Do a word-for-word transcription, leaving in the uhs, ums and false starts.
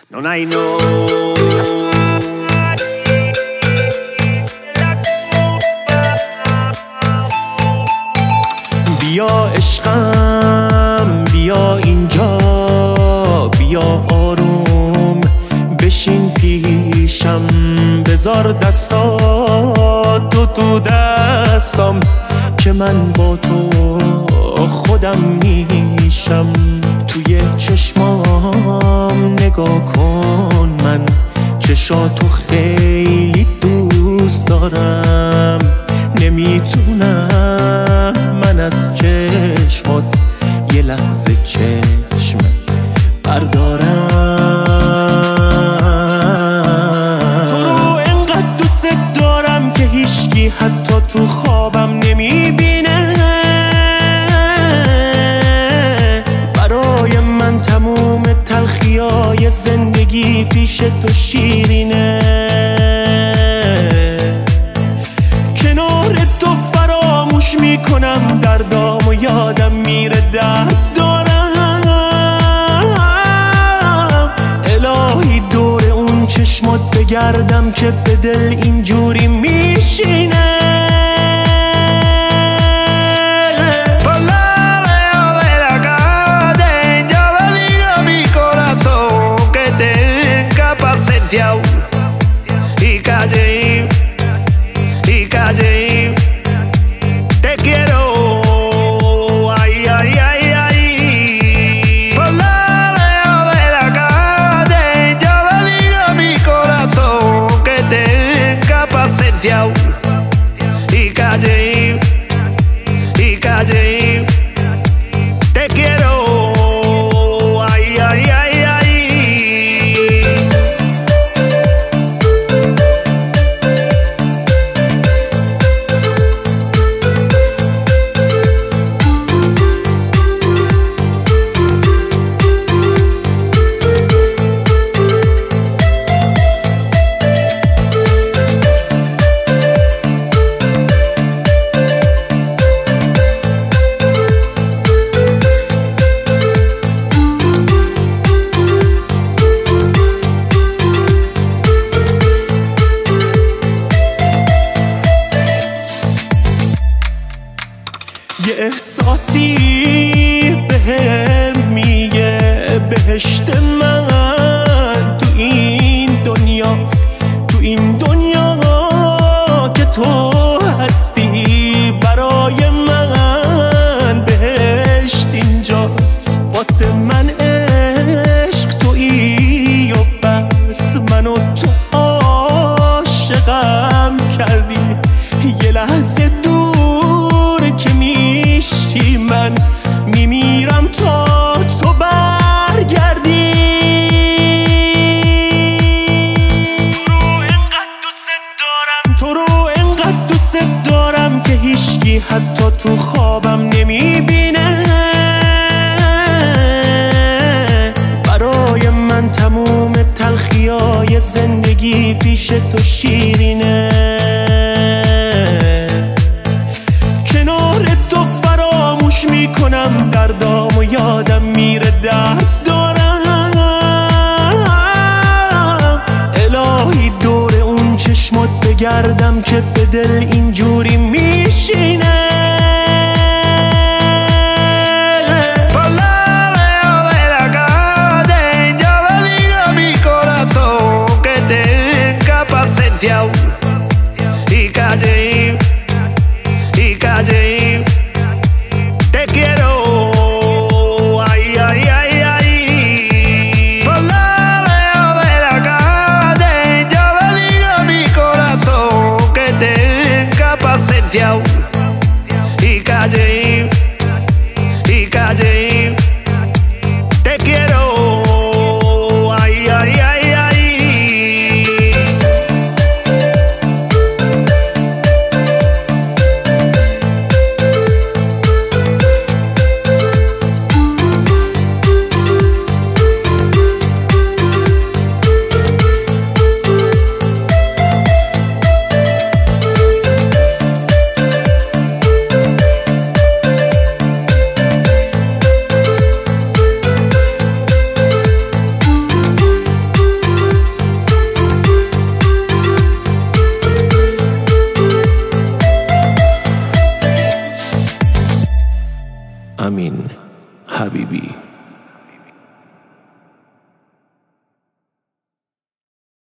Non hai no. بیا عشقم بیا اینجا، بیا آروم بشین پیشم، بذار دستاتو تو دستم که من با تو خودم میشم. توی چشمام نگاه کن، من چشاتو خیلی دوست دارم، نمیتونم من از چشمات یه لحظه چشم بردارم. تو رو انقدر دوست دارم که هیچکی حتی تو خوابم نمیبینه. برای من تموم تلخیای زندگی پیش تو شیرینه. کنار تو فراموش میکنم دردام و یادم میره درد دارم. الهی دور اون چشمات بگردم که به دل اینجوری میشینه. Y calle, y calle, te quiero, ay, ay, ay, ay. Por la veo de la calle, yo le digo a mi corazón que tenga paciencia. Y calle, y calle, te quiero, ay, ay, ay, ay. یه احساسی بهم میگه بهشت من تو این دنیاست، تو این دنیا که تو هستی. برای من بهشت اینجاست، واسه من عشق تویی و بس. منو تو عاشقم کردی، یه لحظه دور که میشی من میمیرم تا تو برگردی. تو رو انقدر دوست دارم که هیچکی حتی تو خوابم نمیبینه. برای من تموم تلخیای زندگی پیش تو شیرینه. کنار تو فراموش میکنم دردام و یادم میره درد دارم. الهی دور اون چشمات بگردم که به دل اینجوری میشینه. Y calle, y calle, te quiero, ay, ay, ay, ay. Por la veo de la calle, yo le digo a mi corazón que tenga paciencia. همین حبیبی.